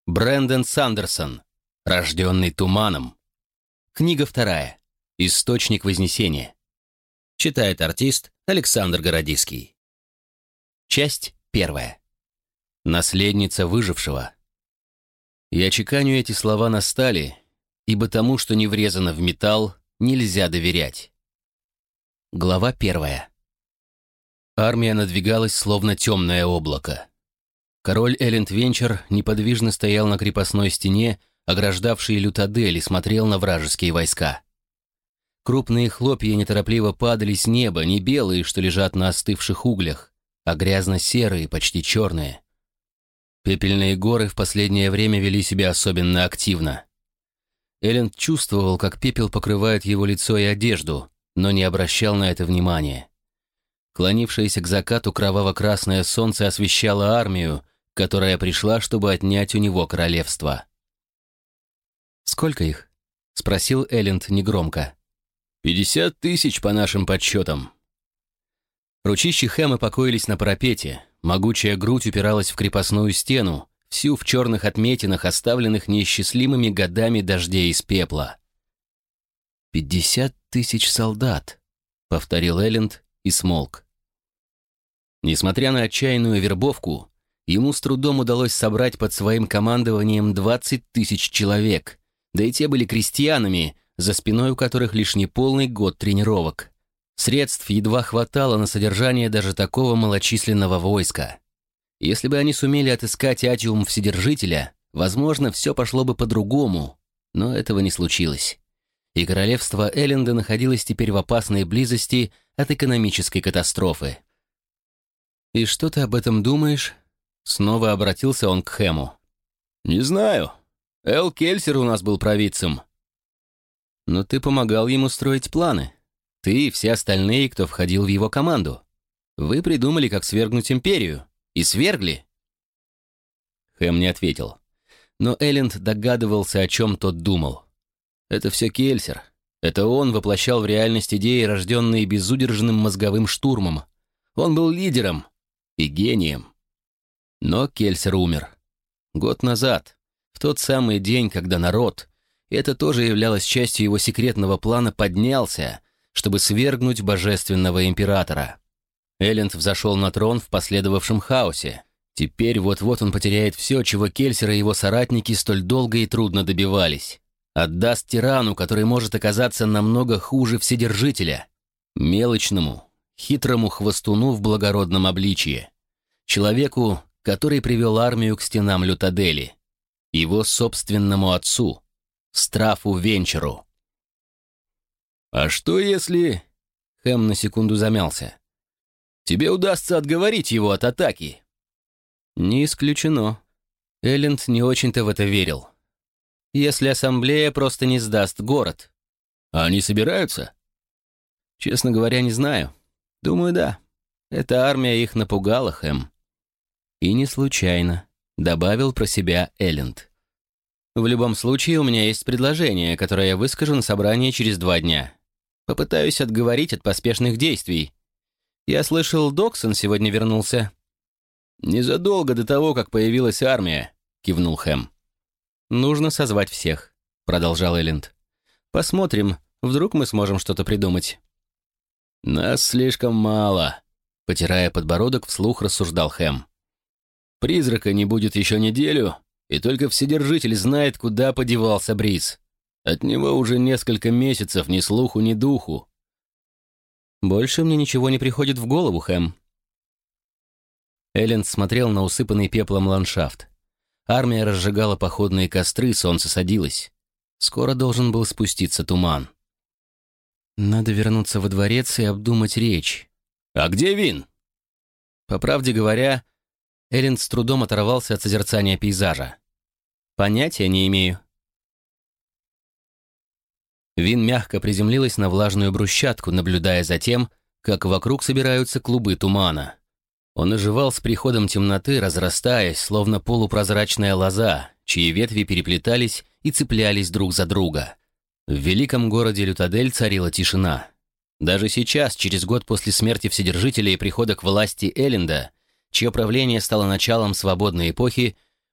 Брэндон Сандерсон. Рожденный туманом. Книга 2. Источник Вознесения. Читает артист Александр Городиский. Часть 1. Наследница выжившего. Я чеканю эти слова на стали, ибо тому, что не врезано в металл, нельзя доверять. Глава 1. Армия надвигалась, словно темное облако. Король Элленд Венчер неподвижно стоял на крепостной стене, ограждавшей Лютадель, и смотрел на вражеские войска. Крупные хлопья неторопливо падали с неба, не белые, что лежат на остывших углях, а грязно-серые, почти черные. Пепельные горы в последнее время вели себя особенно активно. Элленд чувствовал, как пепел покрывает его лицо и одежду, но не обращал на это внимания. Клонившееся к закату кроваво-красное солнце освещало армию, которая пришла, чтобы отнять у него королевство. «Сколько их?» — спросил Элленд негромко. 50 000 по нашим подсчетам». Ручищи Хэма покоились на парапете, могучая грудь упиралась в крепостную стену, всю в черных отметинах, оставленных неисчислимыми годами дождей из пепла. 50 000 солдат», — повторил Элленд и смолк. Несмотря на отчаянную вербовку, ему с трудом удалось собрать под своим командованием 20 000 человек, да и те были крестьянами, за спиной у которых лишь неполный год тренировок. Средств едва хватало на содержание даже такого малочисленного войска. Если бы они сумели отыскать Атиум Вседержителя, возможно, все пошло бы по-другому, но этого не случилось. И королевство Элленда находилось теперь в опасной близости от экономической катастрофы. «И что ты об этом думаешь?» Снова обратился он к Хэму. «Не знаю. Эл Кельсер у нас был провидцем». «Но ты помогал ему строить планы. Ты и все остальные, кто входил в его команду. Вы придумали, как свергнуть империю. И свергли». Хэм не ответил. Но Элленд догадывался, о чем тот думал. Это все Кельсер. Это он воплощал в реальность идеи, рожденные безудержным мозговым штурмом. Он был лидером и гением. Но Кельсер умер. Год назад, в тот самый день, когда народ, и это тоже являлось частью его секретного плана, поднялся, чтобы свергнуть божественного императора. Элленд взошел на трон в последовавшем хаосе. Теперь вот-вот он потеряет все, чего Кельсер и его соратники столь долго и трудно добивались. Отдаст тирану, который может оказаться намного хуже Вседержителя. Мелочному, хитрому хвостуну в благородном обличье. Человеку, который привел армию к стенам Лютадели. Его собственному отцу, Страфу Венчеру. «А что если...» Хэм на секунду замялся. «Тебе удастся отговорить его от атаки?» «Не исключено». Элленд не очень-то в это верил. «Если ассамблея просто не сдаст город». «А они собираются?» «Честно говоря, не знаю. Думаю, да. Эта армия их напугала, Хэм». «И не случайно», — добавил про себя Элленд. «В любом случае, у меня есть предложение, которое я выскажу на собрании через 2 дня. Попытаюсь отговорить от поспешных действий. Я слышал, Доксон сегодня вернулся». «Незадолго до того, как появилась армия», — кивнул Хэм. «Нужно созвать всех», — продолжал Элленд. «Посмотрим, вдруг мы сможем что-то придумать». «Нас слишком мало», — потирая подбородок, вслух рассуждал Хэм. «Призрака не будет еще неделю, и только Вседержитель знает, куда подевался Бриз. От него уже несколько месяцев ни слуху, ни духу». «Больше мне ничего не приходит в голову, Хэм». Элленд смотрел на усыпанный пеплом ландшафт. Армия разжигала походные костры, солнце садилось. Скоро должен был спуститься туман. «Надо вернуться во дворец и обдумать речь». «А где Вин?» По правде говоря, Элленд с трудом оторвался от созерцания пейзажа. «Понятия не имею». Вин мягко приземлилась на влажную брусчатку, наблюдая за тем, как вокруг собираются клубы тумана. Он оживал с приходом темноты, разрастаясь, словно полупрозрачная лоза, чьи ветви переплетались и цеплялись друг за друга. В великом городе Лютадель царила тишина. Даже сейчас, через год после смерти Вседержителя и прихода к власти Элленда, чье правление стало началом свободной эпохи,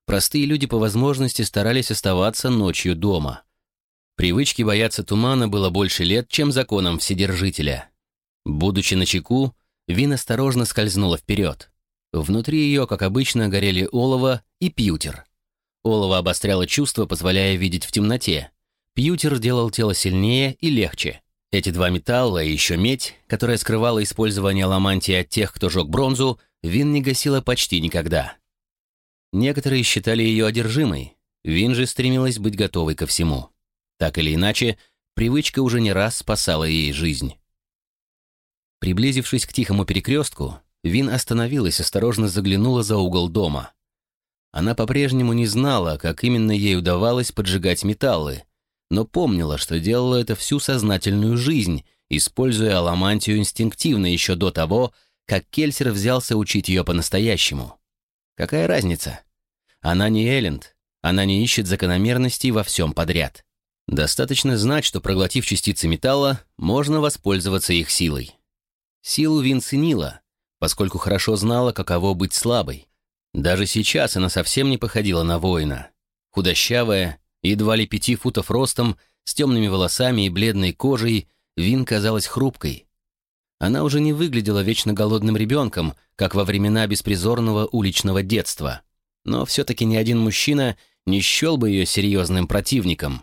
простые люди по возможности старались оставаться ночью дома. Привычки бояться тумана было больше лет, чем законом Вседержителя. Будучи начеку, Вин осторожно скользнула вперед. Внутри ее, как обычно, горели олово и пьютер. Олово обостряло чувства, позволяя видеть в темноте. Пьютер делал тело сильнее и легче. Эти два металла и еще медь, которая скрывала использование аламантии от тех, кто жег бронзу, Вин не гасила почти никогда. Некоторые считали ее одержимой. Вин же стремилась быть готовой ко всему. Так или иначе, привычка уже не раз спасала ей жизнь. Приблизившись к тихому перекрестку, Вин остановилась, осторожно заглянула за угол дома. Она по-прежнему не знала, как именно ей удавалось поджигать металлы, но помнила, что делала это всю сознательную жизнь, используя аламантию инстинктивно еще до того, как Кельсер взялся учить ее по-настоящему. Какая разница? Она не Элленд, она не ищет закономерностей во всем подряд. Достаточно знать, что, проглотив частицы металла, можно воспользоваться их силой. Силу Вин ценила, поскольку хорошо знала, каково быть слабой. Даже сейчас она совсем не походила на воина. Худощавая, едва ли 5 футов ростом, с темными волосами и бледной кожей, Вин казалась хрупкой. Она уже не выглядела вечно голодным ребенком, как во времена беспризорного уличного детства. Но все-таки ни один мужчина не счел бы ее серьезным противником.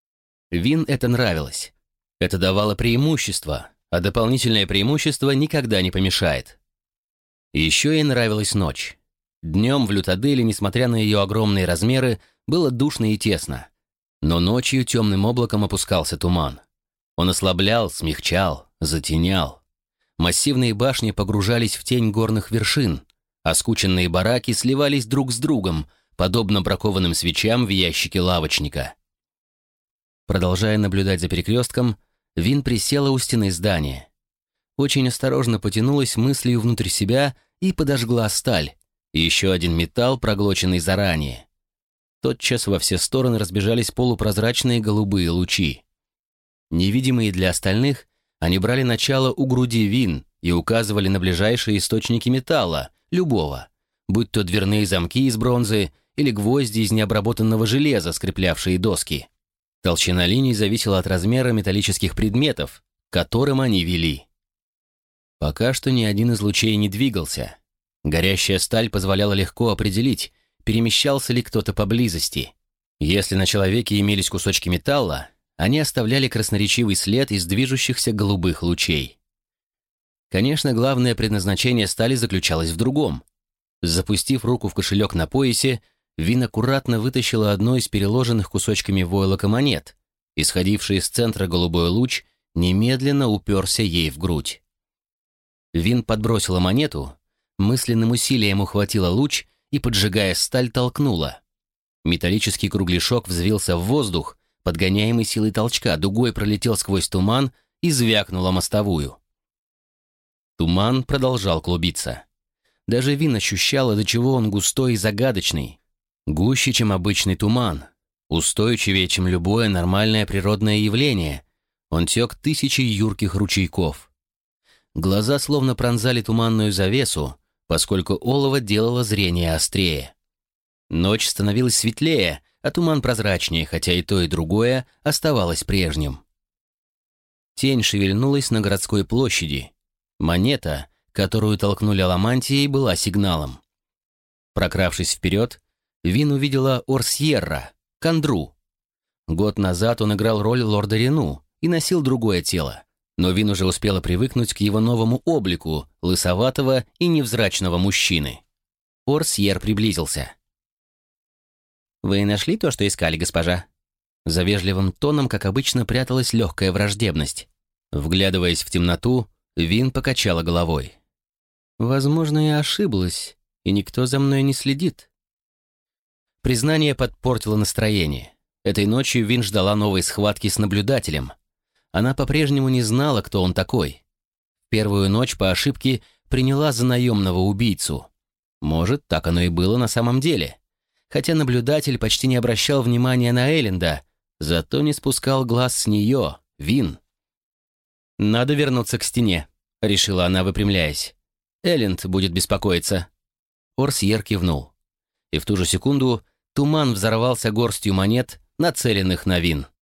Вин это нравилось. Это давало преимущество, а дополнительное преимущество никогда не помешает. Еще ей нравилась ночь. Днем в Лютаделе, несмотря на ее огромные размеры, было душно и тесно. Но ночью темным облаком опускался туман. Он ослаблял, смягчал, затенял. Массивные башни погружались в тень горных вершин, а скученные бараки сливались друг с другом, подобно бракованным свечам в ящике лавочника. Продолжая наблюдать за перекрестком, Вин присела у стены здания. Очень осторожно потянулась мыслью внутрь себя и подожгла сталь, еще один металл, проглоченный заранее. Тотчас во все стороны разбежались полупрозрачные голубые лучи. Невидимые для остальных, они брали начало у груди Вин и указывали на ближайшие источники металла, любого, будь то дверные замки из бронзы или гвозди из необработанного железа, скреплявшие доски. Толщина линий зависела от размера металлических предметов, к которым они вели. Пока что ни один из лучей не двигался. Горящая сталь позволяла легко определить, перемещался ли кто-то поблизости. Если на человеке имелись кусочки металла, они оставляли красноречивый след из движущихся голубых лучей. Конечно, главное предназначение стали заключалось в другом. Запустив руку в кошелек на поясе, Вин аккуратно вытащила одно из переложенных кусочками войлока монет. Исходивший из центра голубой луч немедленно уперся ей в грудь. Вин подбросила монету, мысленным усилием ухватила луч и, поджигая сталь, толкнула. Металлический кругляшок взвился в воздух, подгоняемый силой толчка, дугой пролетел сквозь туман и звякнул о мостовую. Туман продолжал клубиться. Даже Вин ощущала, до чего он густой и загадочный. Гуще, чем обычный туман, устойчивее, чем любое нормальное природное явление. Он тек тысячи юрких ручейков. Глаза словно пронзали туманную завесу, поскольку олово делало зрение острее. Ночь становилась светлее, а туман прозрачнее, хотя и то, и другое оставалось прежним. Тень шевельнулась на городской площади. Монета, которую толкнули аламантией, была сигналом. Прокравшись вперед, Вин увидела Орсьерра, Кандру. Год назад он играл роль лорда Рену и носил другое тело, но Вин уже успела привыкнуть к его новому облику, лысоватого и невзрачного мужчины. Орсьер приблизился. «Вы нашли то, что искали, госпожа?» За вежливым тоном, как обычно, пряталась легкая враждебность. Вглядываясь в темноту, Вин покачала головой. «Возможно, я ошиблась, и никто за мной не следит». Признание подпортило настроение. Этой ночью Вин ждала новой схватки с наблюдателем. Она по-прежнему не знала, кто он такой. В первую ночь по ошибке приняла за наемного убийцу. Может, так оно и было на самом деле. Хотя наблюдатель почти не обращал внимания на Элленда, зато не спускал глаз с нее, Вин. «Надо вернуться к стене», — решила она, выпрямляясь. «Элленд будет беспокоиться». Орсьер кивнул. И в ту же секунду Туман взорвался горстью монет, нацеленных на Вин.